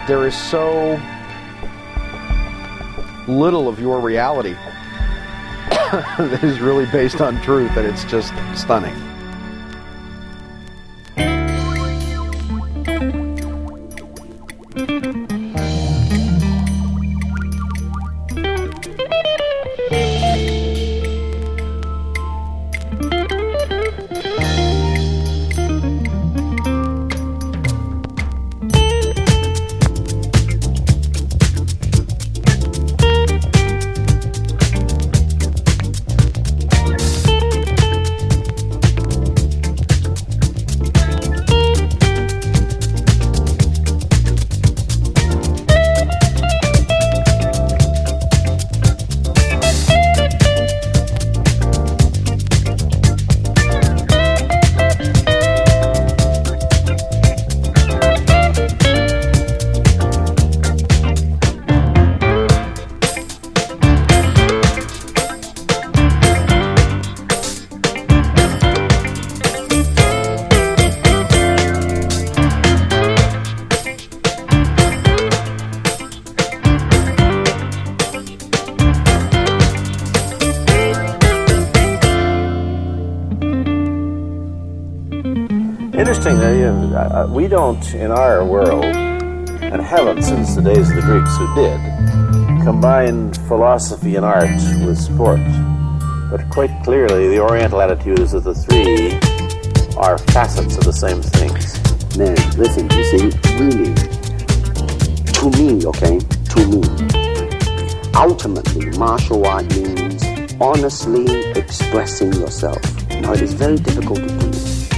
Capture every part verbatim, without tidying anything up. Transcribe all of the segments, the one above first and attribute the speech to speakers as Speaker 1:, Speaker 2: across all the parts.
Speaker 1: there is so little of your reality that is really based on truth that it's just stunning.
Speaker 2: Interestingly, uh, we don't, in our world, and haven't since the days of the Greeks who did, combine philosophy and art with sport. But quite clearly, the Oriental attitude is that the three are facets of the same things.
Speaker 3: Man, listen, you see, really, to me, okay, to me, ultimately, martial art means honestly expressing yourself. Now, it is very difficult to do.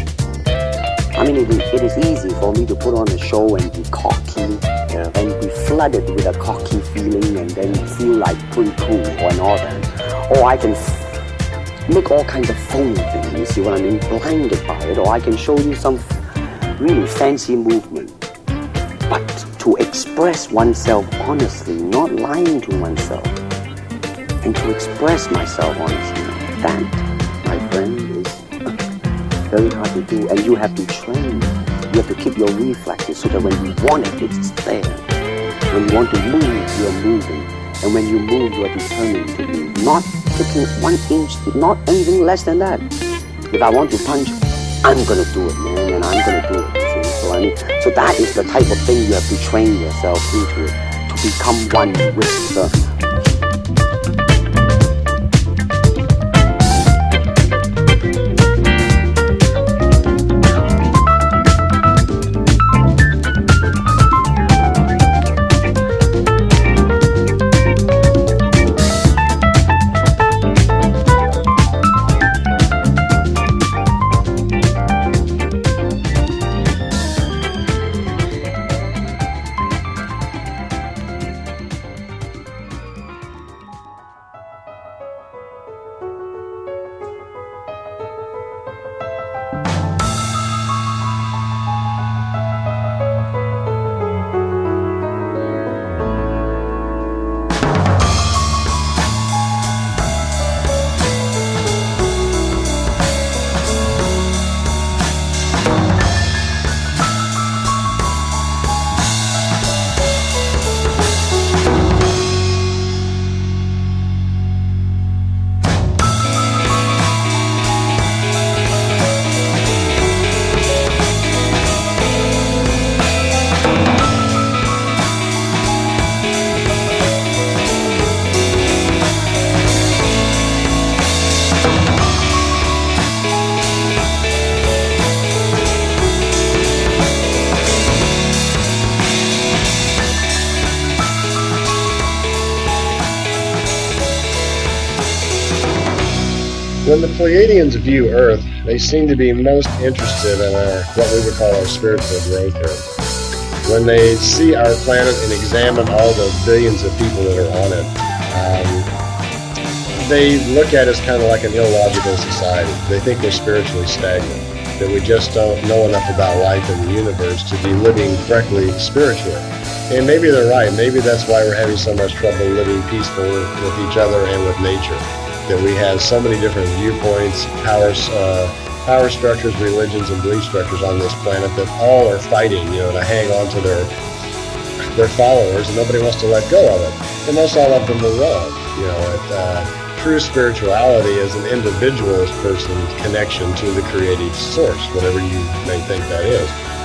Speaker 3: I mean, it is, it is easy for me to put on a show and be cocky, yeah, and be flooded with a cocky feeling and then feel like pretty cool and all that. Or I can f- make all kinds of phony things, you see what I mean, blinded by it. Or I can show you some really fancy movement. But to express oneself honestly, not lying to oneself, and to express myself honestly, that, my friend, is very hard to do, and you have to train. You have to keep your reflexes so that when you want it, it's there. When you want to move, you're moving. And when you move, you're determined to move. Not taking one inch, not anything less than that. If I want to punch, I'm going to do it, man, and I'm going to do it. You see? So, I mean, so that is the type of thing you have to train yourself into, to become one with the
Speaker 4: When the Pleiadians view Earth, they seem to be most interested in our what we would call our spiritual growth here. When they see our planet and examine all the billions of people that are on it, um, they look at us kind of like an illogical society. They think we're spiritually stagnant, that we just don't know enough about life in the universe to be living correctly spiritually. And maybe they're right. Maybe that's why we're having so much trouble living peaceful with each other and with nature. That we have so many different viewpoints, power, uh, power structures, religions, and belief structures on this planet that all are fighting, you know, to hang on to their their followers, and nobody wants to let go of it. And most all of them are wrong. You know, it, uh, true spirituality is an individual person's connection to the creative source, whatever you may think that is.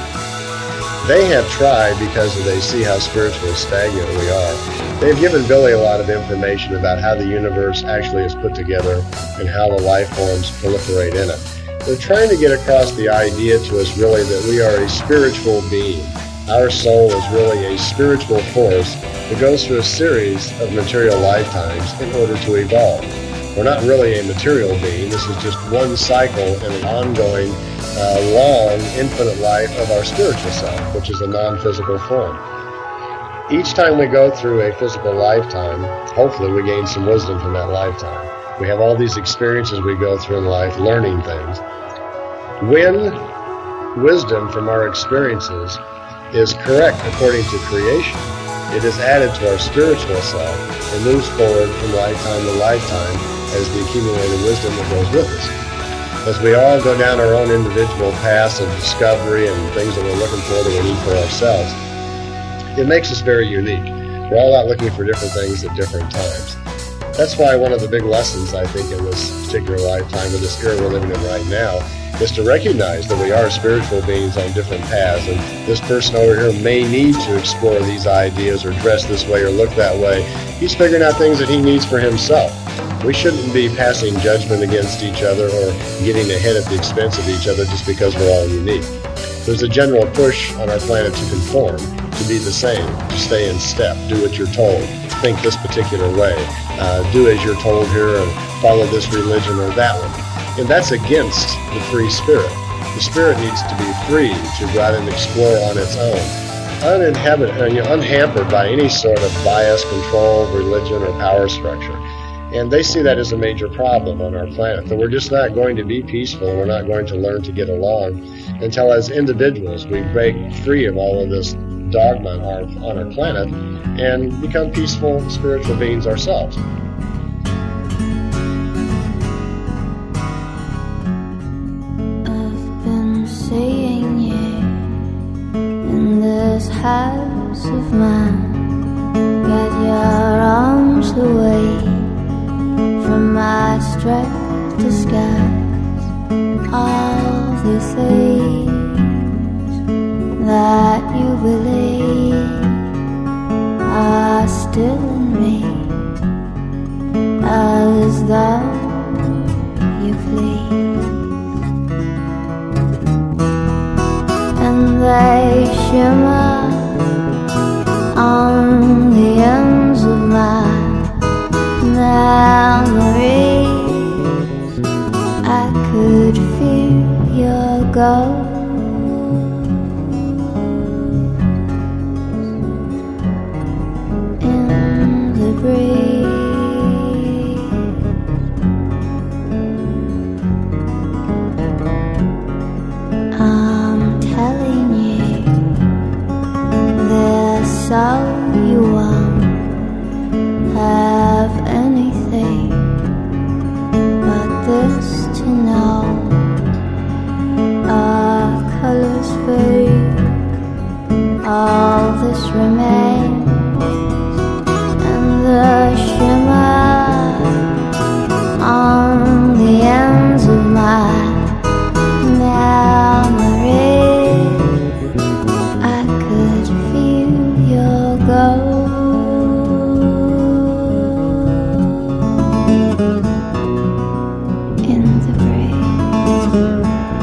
Speaker 4: They have tried because they see how spiritually stagnant we are. They've given Billy a lot of information about how the universe actually is put together and how the life forms proliferate in it. They're trying to get across the idea to us really that we are a spiritual being. Our soul is really a spiritual force that goes through a series of material lifetimes in order to evolve. We're not really a material being. This is just one cycle in an ongoing, uh, long, infinite life of our spiritual self, which is a non-physical form. Each time we go through a physical lifetime, hopefully we gain some wisdom from that lifetime. We have all these experiences we go through in life, learning things. When wisdom from our experiences is correct according to creation, it is added to our spiritual self and moves forward from lifetime to lifetime as the accumulated wisdom that goes with us. As we all go down our own individual paths of discovery and things that we're looking for that we need for ourselves, it makes us very unique. We're all out looking for different things at different times. That's why one of the big lessons, I think, in this particular lifetime, of this era we're living in right now, is to recognize that we are spiritual beings on different paths, and this person over here may need to explore these ideas or dress this way or look that way. He's figuring out things that he needs for himself. We shouldn't be passing judgment against each other or getting ahead at the expense of each other just because we're all unique. There's a general push on our planet to conform, to be the same, to stay in step, do what you're told, think this particular way, uh, do as you're told here, and follow this religion or that one. And that's against the free spirit. The spirit needs to be free to go out and explore on its own, uninhabited, uh, you know, unhampered by any sort of bias, control, religion, or power structure. And they see that as a major problem on our planet, that we're just not going to be peaceful, we're not going to learn to get along until as individuals we break free of all of this dogma on our, on our planet and become peaceful spiritual beings ourselves.
Speaker 5: Seeing you in this house of mine, get your arms away from my straight disguise. All the things that you believe are still in me, as though you please. And they shimmer on the ends of my memories. I could feel your ghost in the breeze. So you won't have anything but this to know. Our colors fade, all this remains, and the shimmer on the ends of my memories. I could feel your ghost in the breeze.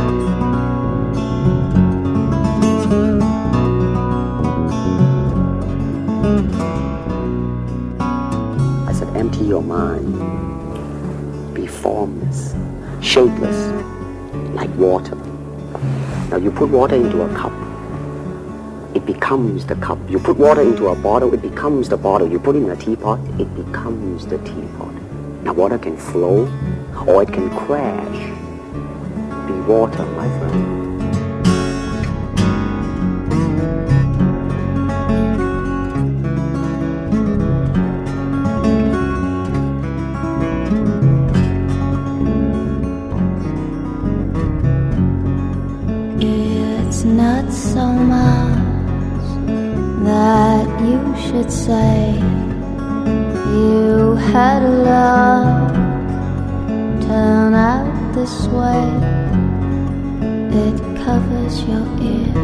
Speaker 3: I said, empty your mind. Be formless, shapeless, like water. Now you put water into a cup, it becomes the cup. You put water into a bottle, it becomes the bottle. You put it in a teapot, it becomes the teapot. Now water can flow or it can crash. Be water, my friend.
Speaker 5: It's not so much that you should say you had a love turn out this way. It covers your ear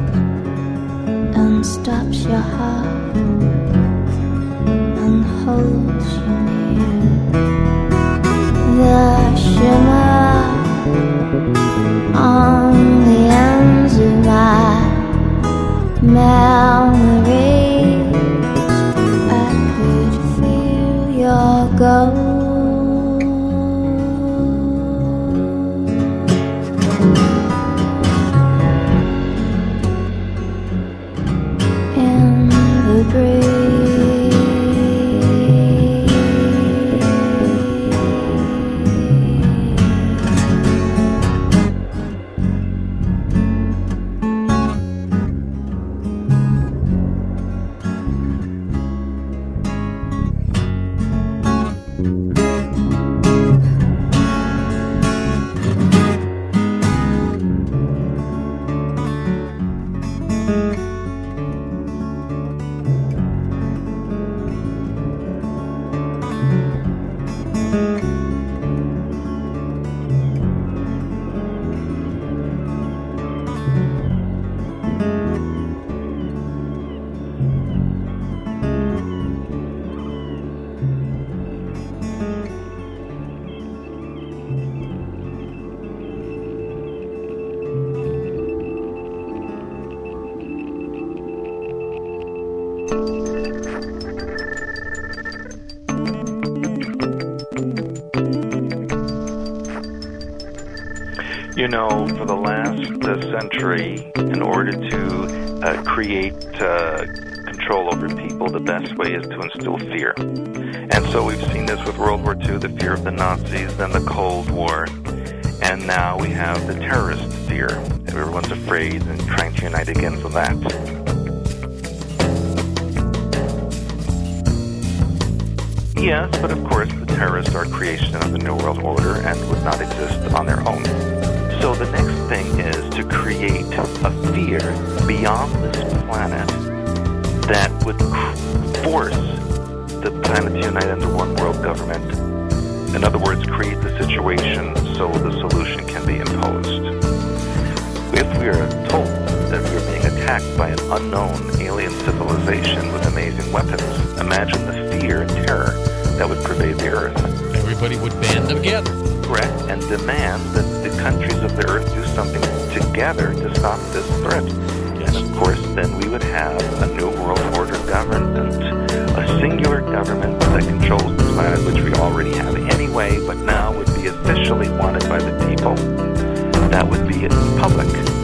Speaker 5: and stops your heart and holds you near. The shimmer on the ends of my memories, I could feel your ghost in the breeze.
Speaker 6: You know, for the last uh, century, in order to uh, create uh, control over people, the best way is to instill fear. And so we've seen this with World War Two, the fear of the Nazis, then the Cold War, and now we have the terrorist fear. Everyone's afraid and trying to unite against that. Yes, but of course the terrorists are a creation of the New World Order and would not exist on their own. So the next thing is to create a fear beyond this planet that would force the planet to unite under one world government. In other words, create the situation so the solution can be imposed. If we are told that we are being attacked by an unknown alien civilization with amazing weapons, imagine the fear and terror that would pervade the Earth.
Speaker 7: Everybody would band together.
Speaker 6: Correct, and demand that the countries of the Earth do something together to stop this threat.
Speaker 7: Yes.
Speaker 6: And of course, then we would have a new world order government, a singular government that controls the planet, which we already have anyway, but now would be officially wanted by the people. That would be in public.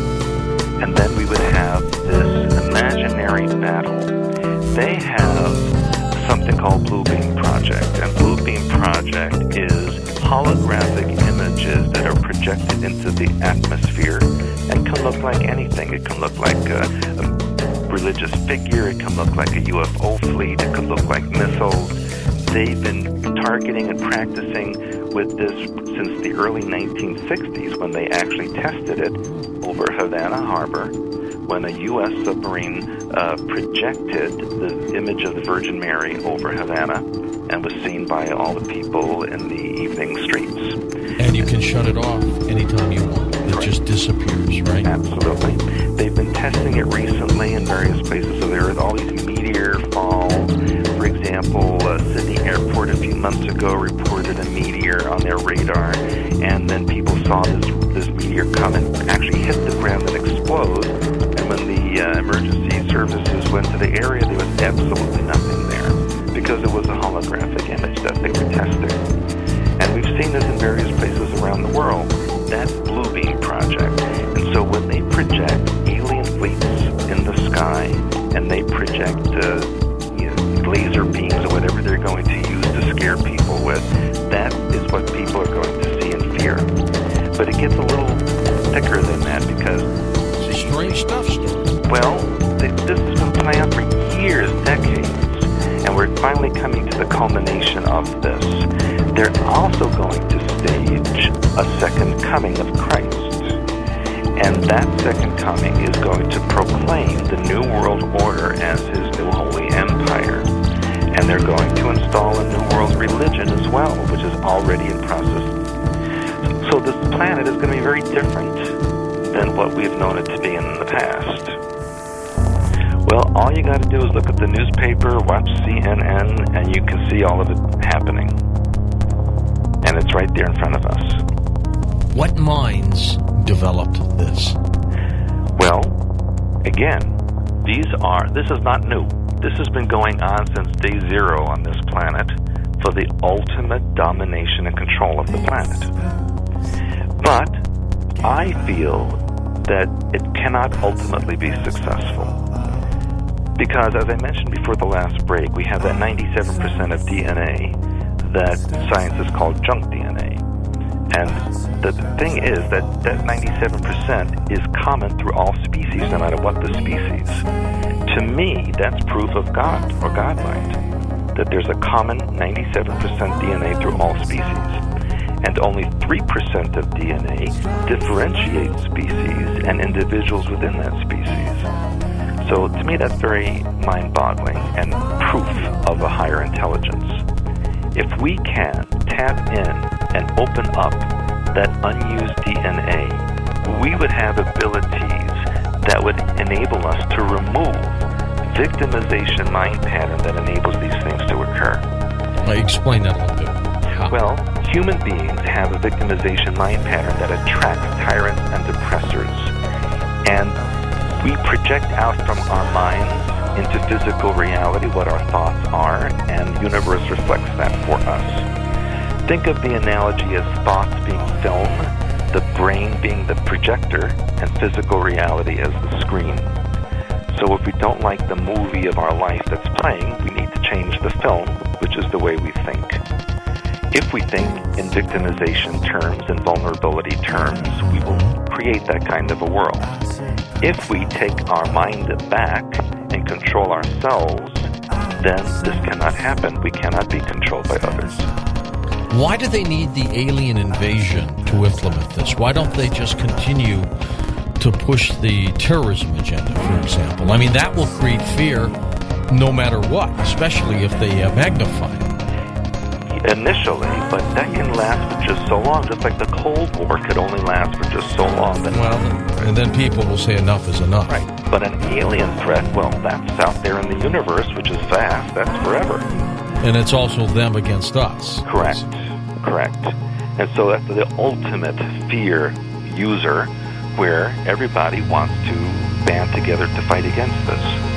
Speaker 6: And then we would have this imaginary battle. They have something called Blue Beam Project, and Blue Beam Project is holographic images that are projected into the atmosphere and can look like anything. It can look like a, a religious figure, it can look like a U F O fleet, it could look like missiles. They've been targeting and practicing with this since the early nineteen sixties, when they actually tested it over Havana Harbor, when a U S submarine uh, projected the image of the Virgin Mary over Havana and was seen by all the people in the evening streets.
Speaker 7: And you can shut it off anytime you want. It
Speaker 6: Correct.
Speaker 7: Just disappears, right?
Speaker 6: Absolutely. They've been testing it recently in various places of the Earth. All these meteor falls. For example, uh, Sydney Airport a few months ago reported a meteor on their radar, and then people saw this, this meteor come and actually hit the ground and explode. And when the uh, emergency services went to the area, there was absolutely nothing there, because it was a holographic image that they were testing. And we've seen this in various places around the world. That's Blue Beam Project. And so when they project alien fleets in the sky, and they project uh, you know, laser beams or whatever they're going to use to scare people with, that is what people are going to see and fear. But it gets a little thicker than that, because
Speaker 7: Strange stuff still.
Speaker 6: well, th- this has been playing out for years, decades, and we're finally coming to the culmination of this. They're also going to stage a second coming of Christ, and that second coming is going to proclaim the New World Order as his new holy And they're going to install a New World religion as well, which is already in process. So this planet is going to be very different than what we've known it to be in the past. Well, all you got to do is look at the newspaper, watch C N N, and you can see all of it happening. And it's right there in front of us.
Speaker 7: What minds developed this?
Speaker 6: Well, again, these are, this is not new. This has been going on since day zero on this planet for the ultimate domination and control of the planet. But I feel that it cannot ultimately be successful. Because, as I mentioned before the last break, we have that ninety-seven percent of D N A that science has called junk D N A. And the thing is that that ninety-seven percent is common through all species, no matter what the species. To me, that's proof of God or God mind, that there's a common ninety-seven percent D N A through all species. And only three percent of D N A differentiates species and individuals within that species. So to me, that's very mind-boggling and proof of a higher intelligence. If we can tap in and open up that unused D N A, we would have abilities that would enable us to remove victimization mind pattern that enables these things to occur.
Speaker 7: Uh, explain that a little bit. How?
Speaker 6: Well, human beings have a victimization mind pattern that attracts tyrants and oppressors. And we project out from our minds into physical reality what our thoughts are, and the universe reflects that for us. Think of the analogy as thoughts being film, the brain being the projector, and physical reality as the screen. So if we don't like the movie of our life that's playing, we need to change the film, which is the way we think. If we think in victimization terms and vulnerability terms, we will create that kind of a world. If we take our mind back and control ourselves, then this cannot happen. We cannot be controlled by others.
Speaker 7: Why do they need the alien invasion to implement this? Why don't they just continue to push the terrorism agenda, for example? I mean, that will create fear no matter what, especially if they uh, magnify it.
Speaker 6: Initially, but that can last for just so long, just like the Cold War could only last for just so long. Then,
Speaker 7: well, and then people will say enough is enough.
Speaker 6: Right. But an alien threat, well, that's out there in the universe, which is vast. That's forever.
Speaker 7: And it's also them against us.
Speaker 6: Correct. Correct. And so that's the ultimate fear user, where everybody wants to band together to fight against this.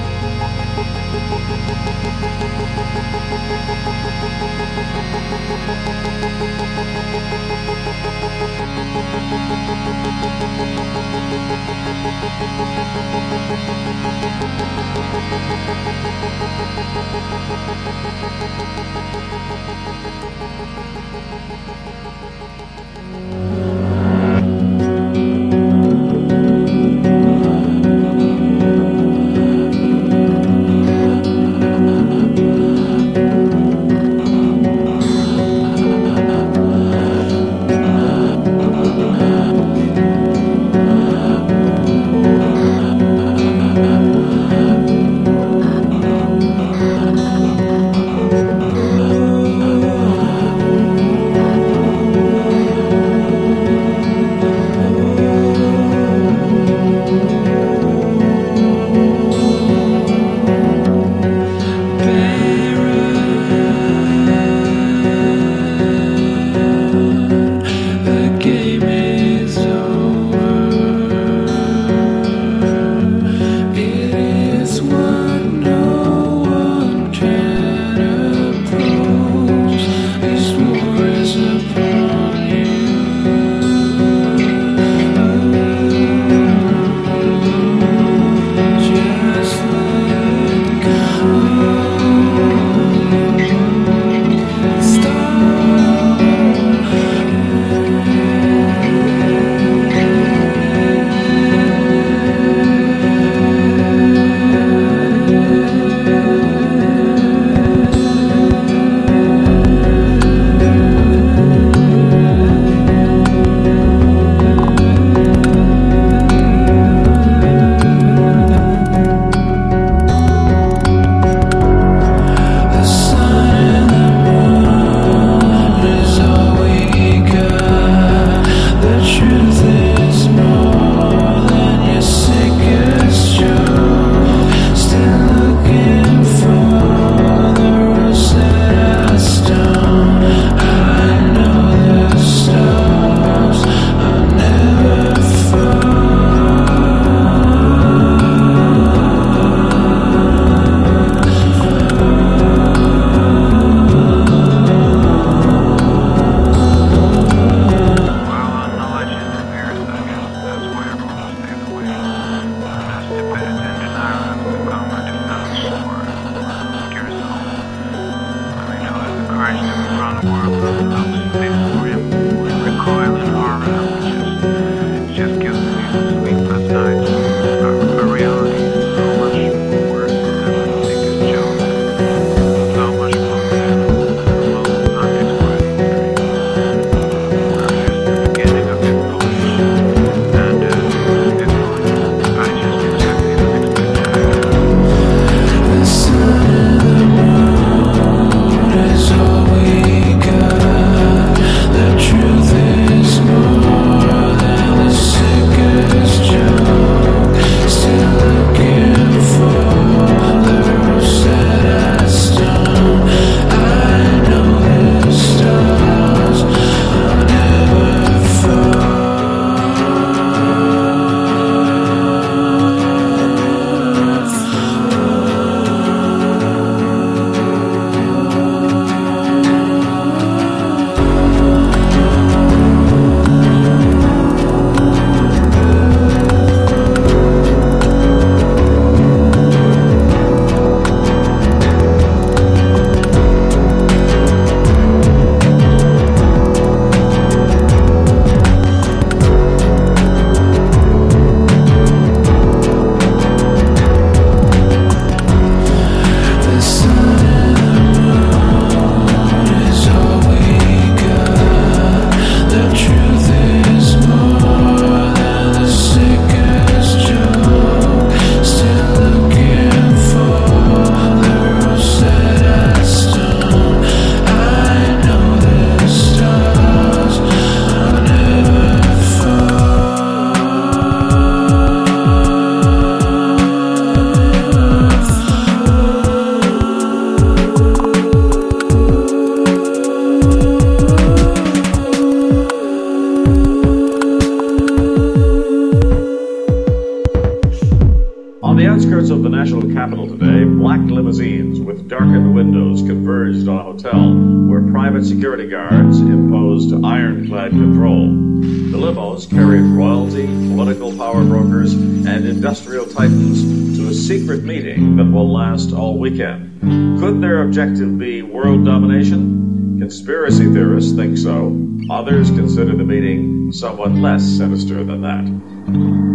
Speaker 8: On the outskirts of the national capital today, black limousines with darkened windows converged on a hotel where private security guards imposed ironclad control. The limos carried royalty, political power brokers, and industrial titans to a secret meeting that will last all weekend. Could their objective be world domination? Conspiracy theorists think so. Others consider the meeting somewhat less sinister than that.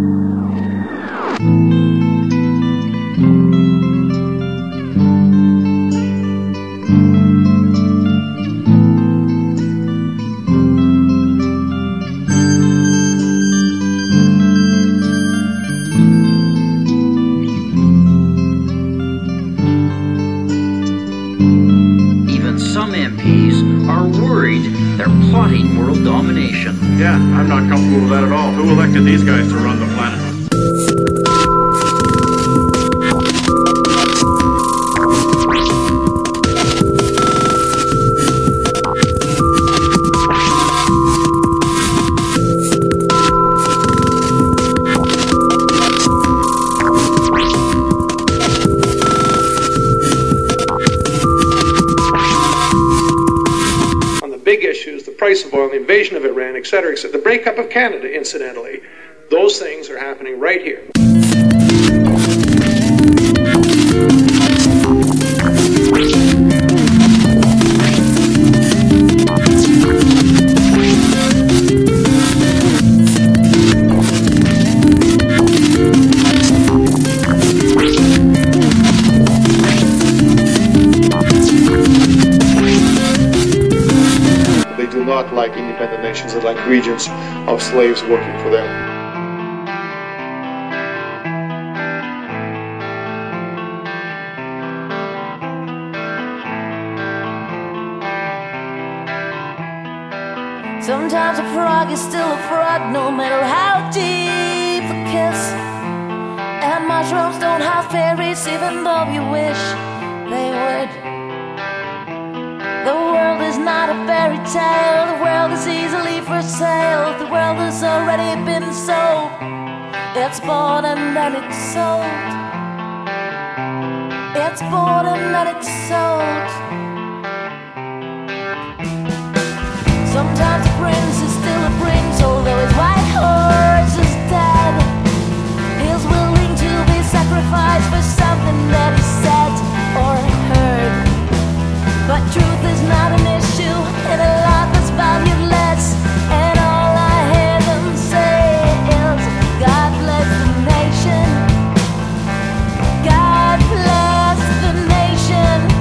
Speaker 9: Plotting world domination.
Speaker 8: Yeah, I'm not comfortable with that at all. Who elected these guys to run the planet?
Speaker 10: Price of oil, the invasion of Iran, et cetera, et cetera, the breakup of Canada, incidentally, those things are happening right here.
Speaker 11: Not like independent nations, that like regions of slaves working for them.
Speaker 5: Sometimes a frog is still a frog, no matter how deep the kiss. And mushrooms don't have fairies, even though you wish they would. The world is not a fairy tale, the world is easily for sale. The world has already been sold, it's bought and then it's sold. It's bought and then it's sold. Sometimes a prince is still a prince, although his white horse is dead. He's willing to be sacrificed for something that he said or heard. But truth is not an issue in a life that's valued less. And all I hear them say is, God bless the nation. God bless the nation.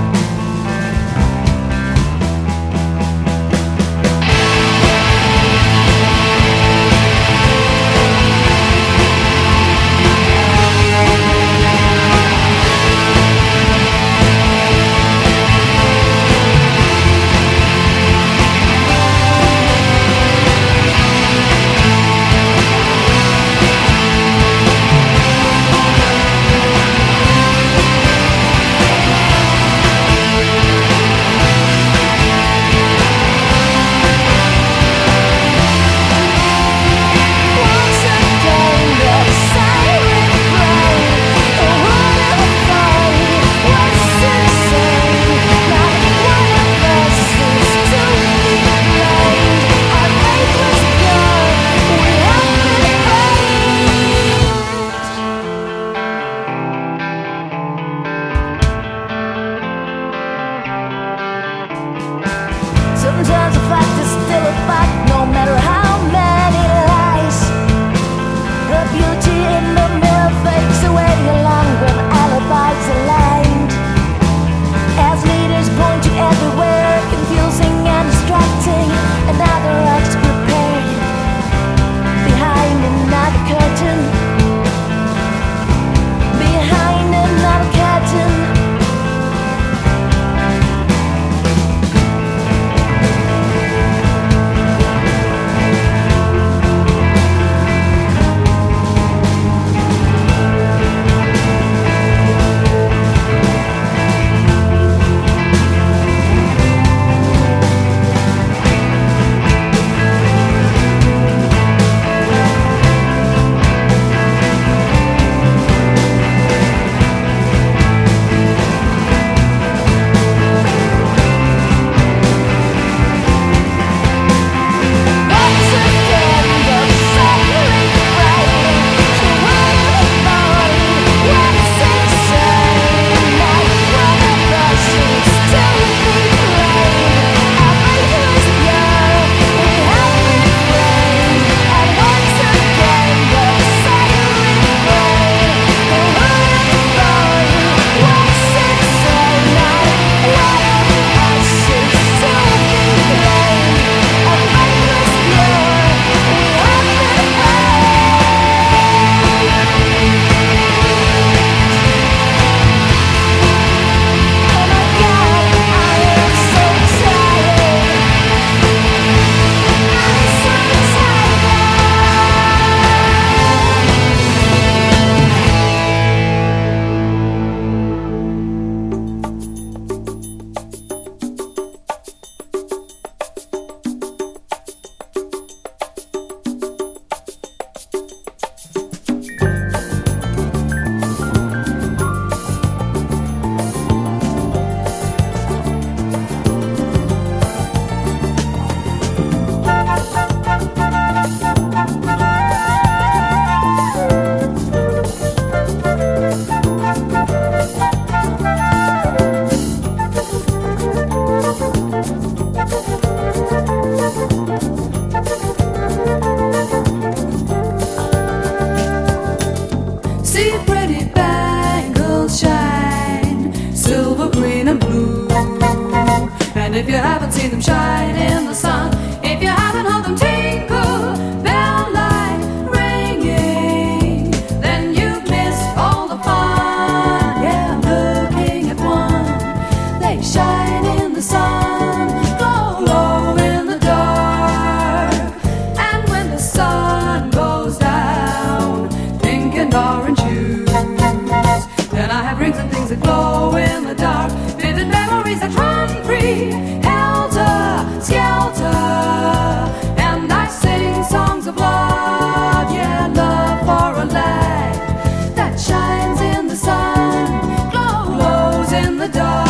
Speaker 5: if you haven't seen them shine in the sun, if you haven't heard them tinkle, bell like ringing, then you've missed all the fun. Yeah, I'm looking at one. They shine in the sun, glow low in the dark, and when the sun goes down, pink and orange hues, then I have rings and things that glow in the dark, vivid memories that run free, helter skelter, and I sing songs of love, yeah, love for a lad that shines in the sun, glows in the dark.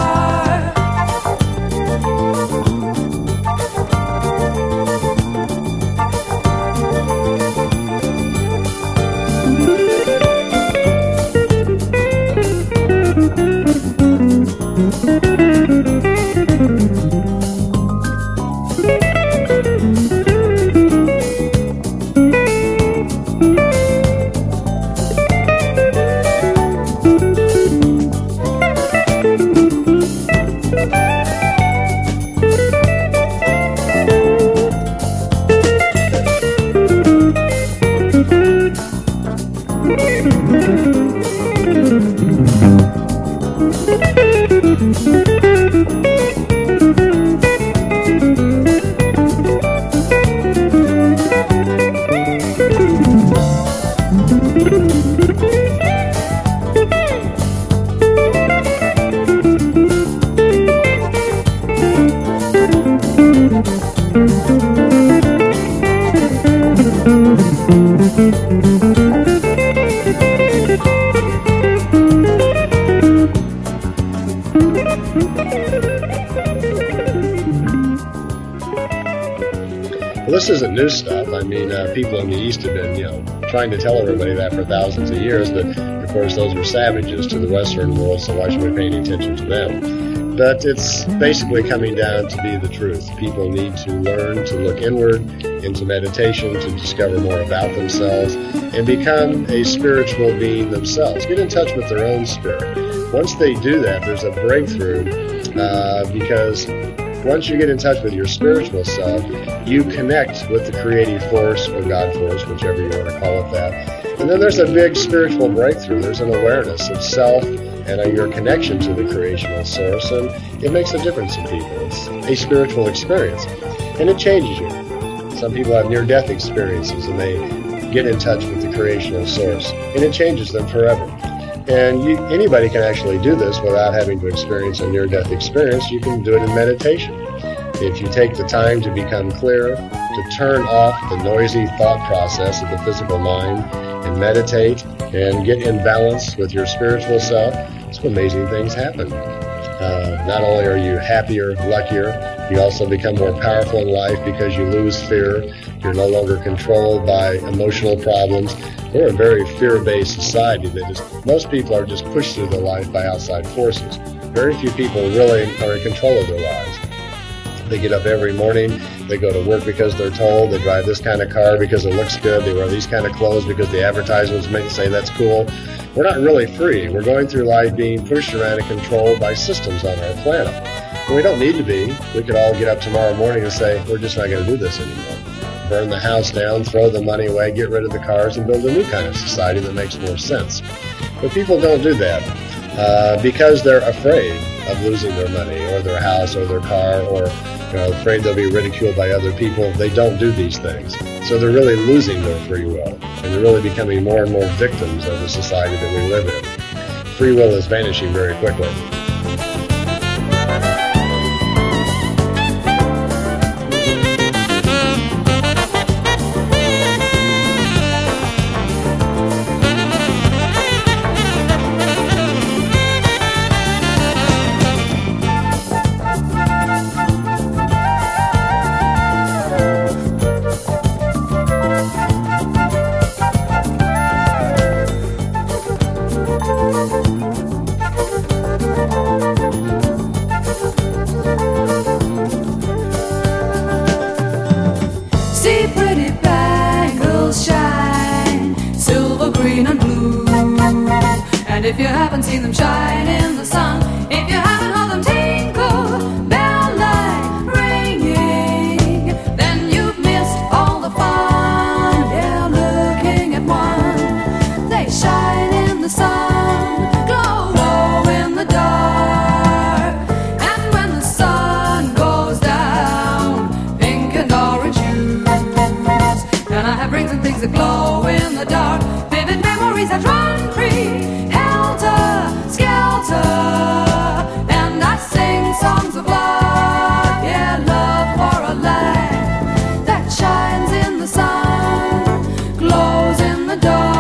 Speaker 4: Well, this isn't new stuff. I mean, uh, people in the East have been, you know, trying to tell everybody that for thousands of years, but of course those are savages to the Western world, so why should we pay any attention to them? But it's basically coming down to be the truth. People need to learn to look inward into meditation, to discover more about themselves, and become a spiritual being themselves. Get in touch with their own spirit. Once they do that, there's a breakthrough uh, because once you get in touch with your spiritual self, you connect with the creative force or God force, whichever you want to call it that. And then there's a big spiritual breakthrough. There's an awareness of self and of your connection to the creational source, and it makes a difference in people. It's a spiritual experience, and it changes you. Some people have near-death experiences, and they get in touch with the creational source, and it changes them forever. And you, anybody can actually do this without having to experience a near-death experience. You can do it in meditation. If you take the time to become clear, to turn off the noisy thought process of the physical mind and meditate and get in balance with your spiritual self, some amazing things happen. Uh, not only are you happier, luckier, you also become more powerful in life because you lose fear. You're no longer controlled by emotional problems. We're a very fear-based society that is, most people are just pushed through their life by outside forces. Very few people really are in control of their lives. They get up every morning, they go to work because they're told, they drive this kind of car because it looks good, they wear these kind of clothes because the advertisements make say that's cool. We're not really free. We're going through life being pushed around and controlled by systems on our planet. And we don't need to be. We could all get up tomorrow morning and say, we're just not going to do this anymore. Burn the house down, throw the money away, get rid of the cars, and build a new kind of society that makes more sense. But people don't do that uh, because they're afraid of losing their money or their house or their car, or you know, afraid they'll be ridiculed by other people. They don't do these things. So they're really losing their free will, and they're really becoming more and more victims of the society that we live in. Free will is vanishing very quickly.
Speaker 5: And if you haven't seen them shine in the sun, if you haven't heard them tinkle, bell
Speaker 12: memories that glow in the dark, vivid memories that run free, helter skelter, and I sing songs of love, yeah, love for a light that shines in the sun, glows in the dark.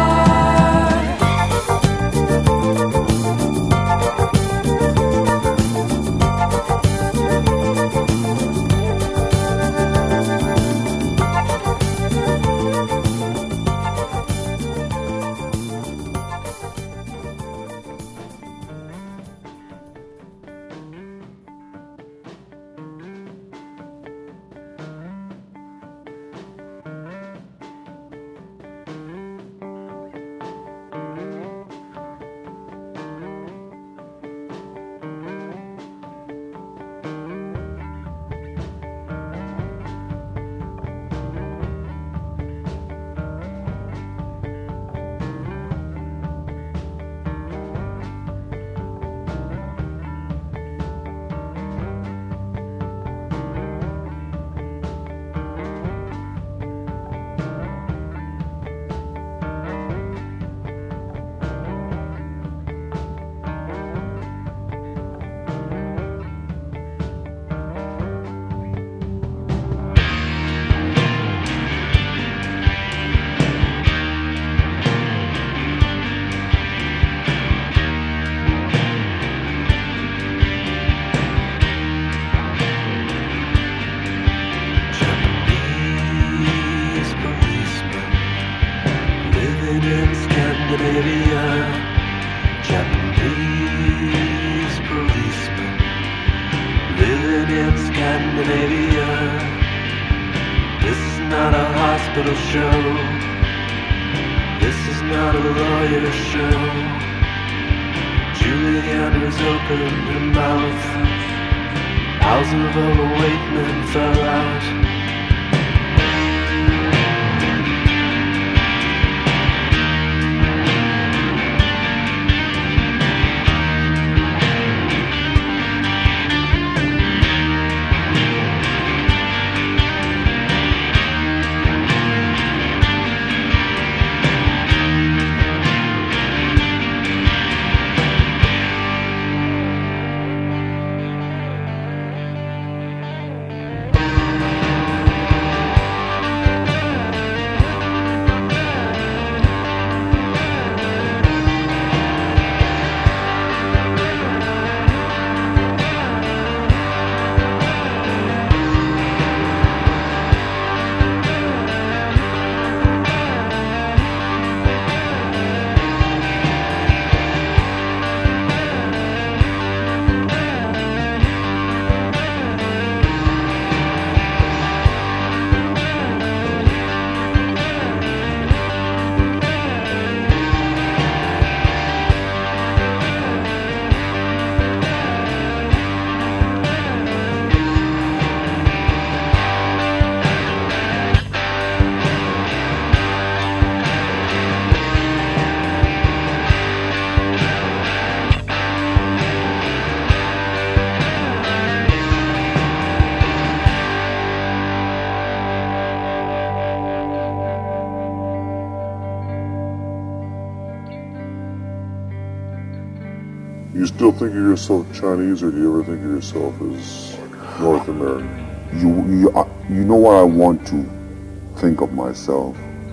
Speaker 13: You still think of yourself Chinese, or do you ever think of yourself as North American? You, you, uh, you know what I want to think of myself?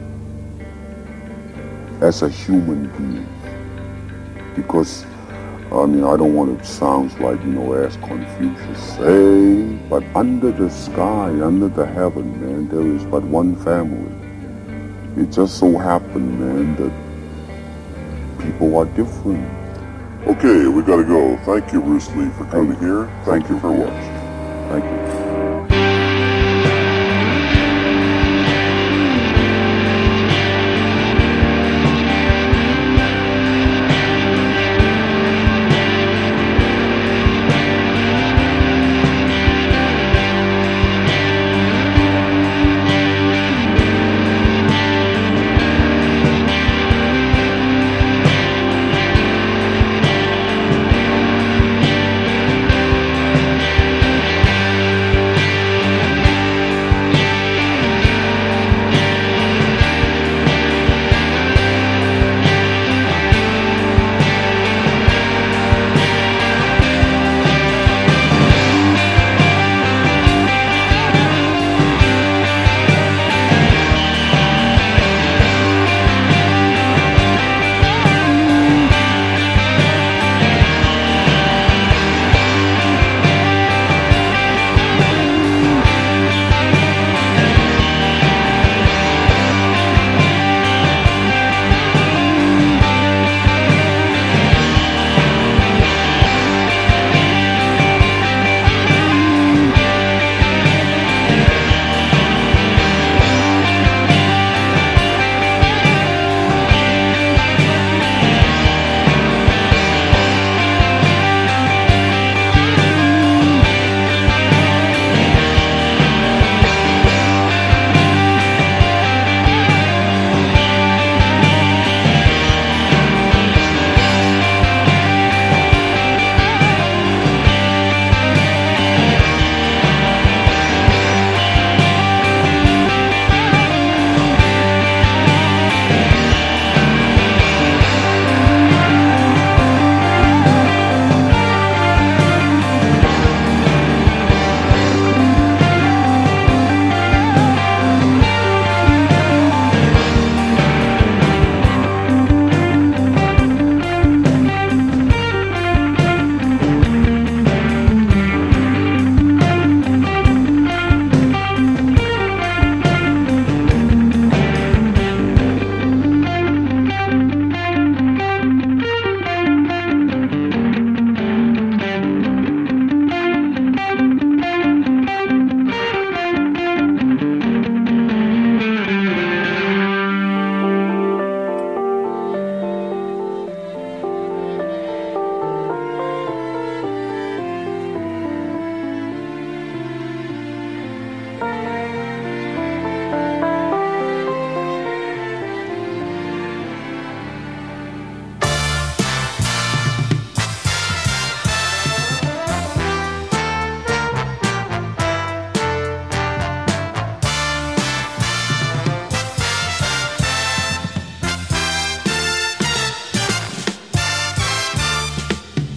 Speaker 13: As a human being. Because, I mean, I don't want to sound like, you know, as Confucius. Hey, but under the sky, under the heaven, man, there is but one family. It just so happened, man, that people are different. Okay, we gotta go. Thank you, Bruce Lee, for coming here. Thank you for watching. Thank you.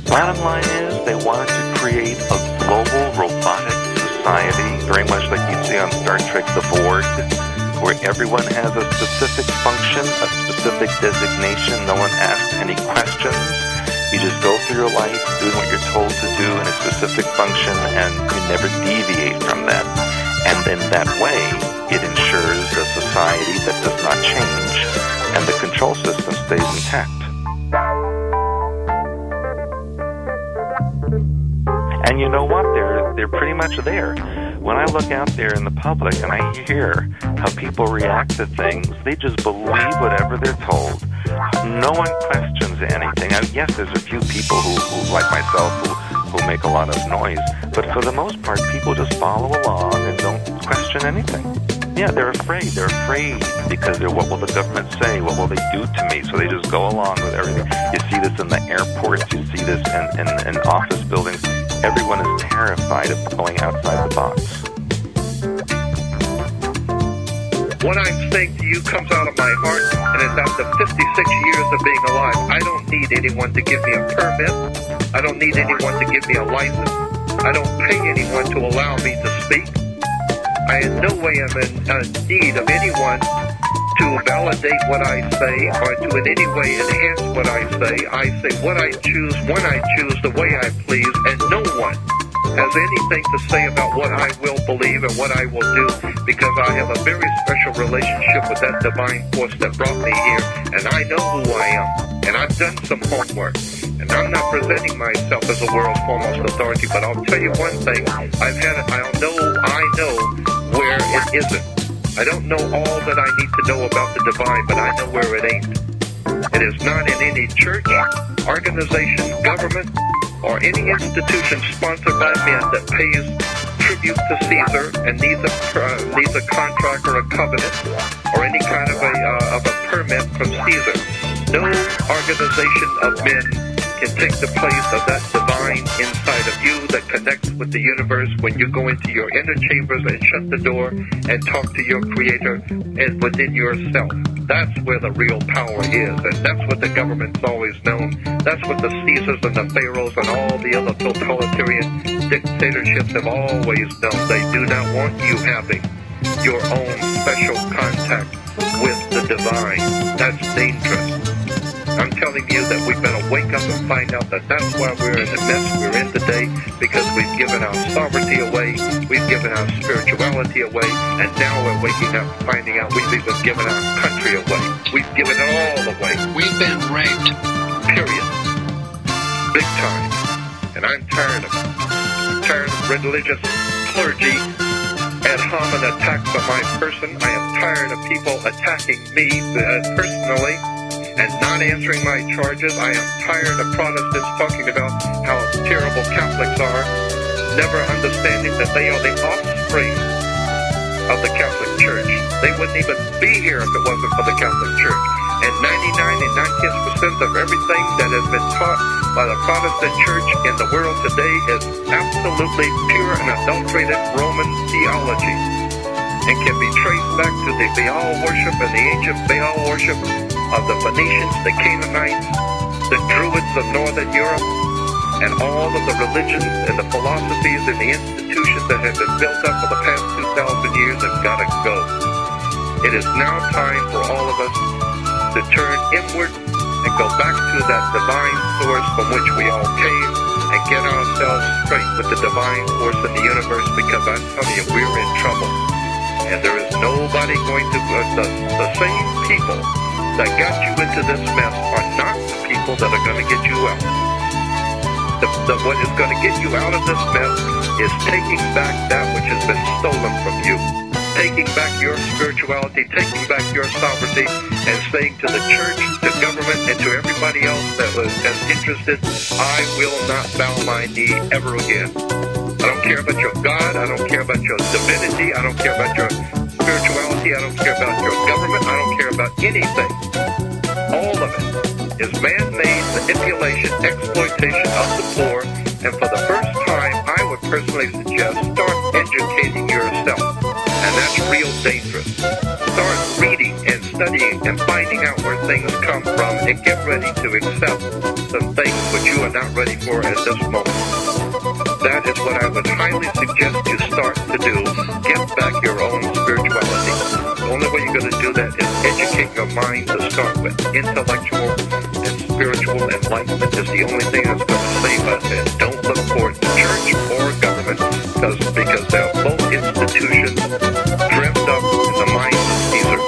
Speaker 6: Bottom line is they wanted to create a global robotic society, very much like you see on Star Trek The Borg, where everyone has a specific function, a specific designation. No one asks any questions. You just go through your life doing what you're told to do in a specific function, and you never deviate from that. And in that way, it ensures a society that does not change, and the control system stays intact. And you know what? They're they're pretty much there. When I look out there in the public and I hear how people react to things, they just believe whatever they're told. No one questions anything. I mean, yes, there's a few people who, who like myself, who, who make a lot of noise. But for the most part, people just follow along and don't question anything. Yeah, they're afraid. They're afraid because they're, what will the government say? What will they do to me? So they just go along with everything. You see this in the airports. You see this in, in, in office buildings. Everyone is terrified of going outside the box.
Speaker 14: What I'm saying to you comes out of my heart, and it's after fifty-six years of being alive. I don't need anyone to give me a permit. I don't need anyone to give me a license. I don't pay anyone to allow me to speak. I in no way am in uh, need of anyone to validate what I say or to in any way enhance what I say. I say what I choose, when I choose, the way I please, and no one has anything to say about what I will believe and what I will do, because I have a very special relationship with that divine force that brought me here, and I know who I am, and I've done some homework, and I'm not presenting myself as the world's foremost authority, but I'll tell you one thing, I've had it, I know, I know where it isn't. I don't know all that I need to know about the divine, but I know where it ain't. It is not in any church, organization, government, or any institution sponsored by men that pays tribute to Caesar and needs a uh, needs a contract or a covenant or any kind of a uh, of a permit from Caesar. No organization of men can take the place of that divine inside of you that connects with the universe when you go into your inner chambers and shut the door and talk to your creator and within yourself. That's where the real power is, and that's what the government's always known. That's what the Caesars and the Pharaohs and all the other totalitarian dictatorships have always known. They do not want you having your own special contact with the divine. That's dangerous. I'm telling you that we better wake up and find out that that's why we're in the mess we're in today, because we've given our sovereignty away, we've given our spirituality away, and now we're waking up finding out we've even given our country away. We've given it all away. We've been raped. Period. Big time. And I'm tired of it. I'm tired of religious clergy ad hominem attacks on my person. I am tired of people attacking me uh, personally and not answering my charges. I am tired of Protestants talking about how terrible Catholics are, never understanding that they are the offspring of the Catholic Church. They wouldn't even be here if it wasn't for the Catholic Church. And ninety-nine and ninety percent of everything that has been taught by the Protestant Church in the world today is absolutely pure and adulterated Roman theology, and can be traced back to the Baal worship and the ancient Baal worship of the Phoenicians, the Canaanites, the Druids of Northern Europe, and all of the religions and the philosophies and the institutions that have been built up for the past two thousand years have got to go. It is now time for all of us to turn inward and go back to that divine source from which we all came and get ourselves straight with the divine force in the universe, because I'm telling you, we're in trouble. And there is nobody going to, uh, the, the same people that got you into this mess are not the people that are going to get you out. The, the, what is going to get you out of this mess is taking back that which has been stolen from you. Taking back your spirituality, taking back your sovereignty, and saying to the church, to government, and to everybody else that was as interested, I will not bow my knee ever again. I don't care about your God, I don't care about your divinity, I don't care about your spirituality, I don't care about your government, I don't care about anything. All of it is man-made manipulation, exploitation of the poor, and for the first time, I would personally suggest start educating yourself. And that's real dangerous. Start reading and studying and finding out where things come from and get ready to accept some things which you are not ready for at this moment. That is what I would highly suggest you start to do. Get back your own spirituality. The only way you're going to do that is educate your mind to start with. Intellectual and spiritual enlightenment is the only thing that's going to save us. And don't look for the church or government because, because they're both institutions dreamt up in the minds of Caesar.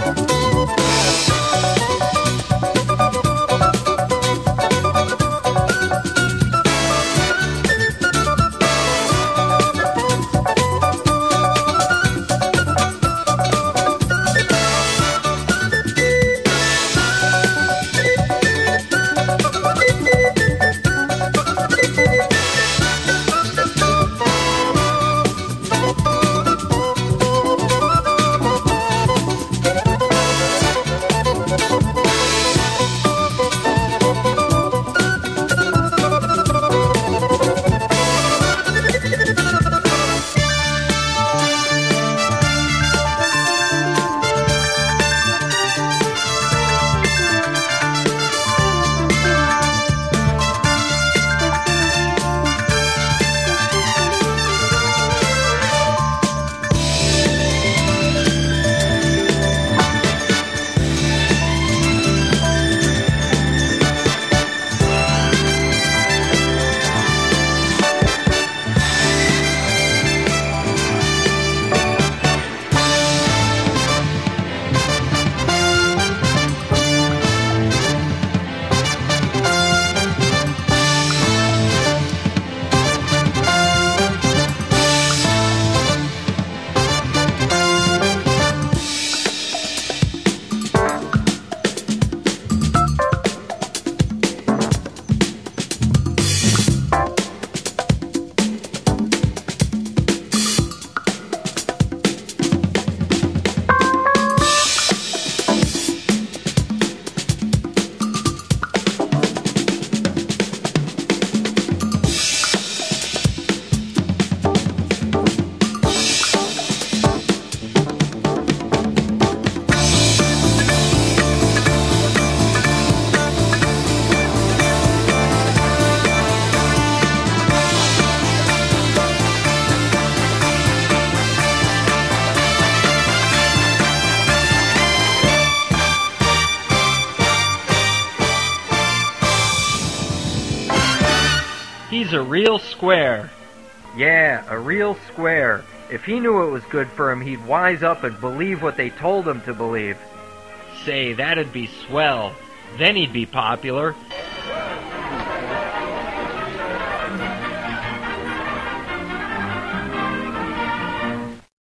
Speaker 15: He's a real square. Yeah, a real square. If he knew it was good for him, he'd wise up and believe what they told him to believe. Say, that'd be swell. Then he'd be popular.